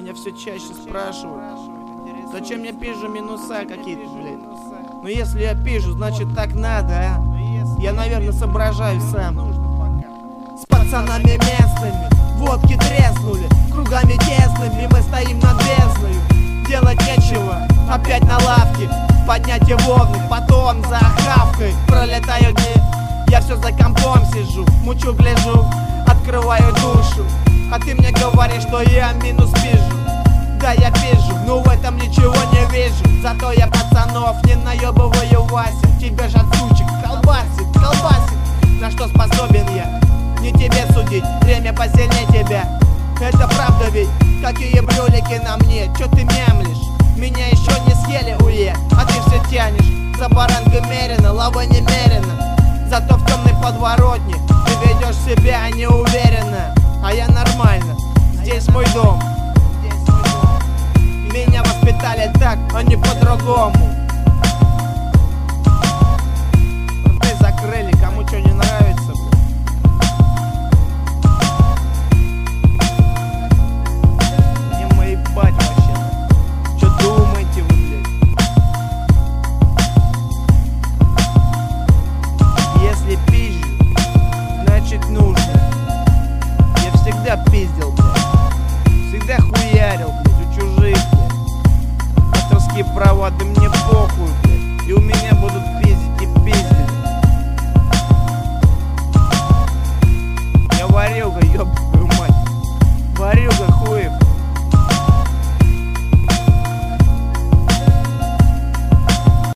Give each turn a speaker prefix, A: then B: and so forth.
A: Меня все чаще спрашивают, зачем я пижу минуса какие-то, блядь. Но если я пижу, значит так надо, а? Я, наверное, соображаю сам. С пацанами местными водки треснули, кругами тесными мы стоим над бездною. Делать нечего, опять на лавке, поднятие волны, потом за хавкой. Пролетают дни, я все за компом сижу, мучу, гляжу, открываю душу. А ты мне говоришь, что я минус пижу. Да, я пижу, но в этом ничего не вижу. Зато я пацанов не наебываю, Вася. Тебя же от сучек колбасит. На что способен я? Не тебе судить, время посильнее тебя. Это правда ведь, какие брюлики на мне. Чё ты мямлишь? Меня еще не съели, уе. А ты все тянешь, за баранкой мерено, лавой немерено. Зато в темной подворотне ты ведешь себя неуверенно. А я нормально, здесь мой дом. Меня воспитали так, а не по-другому.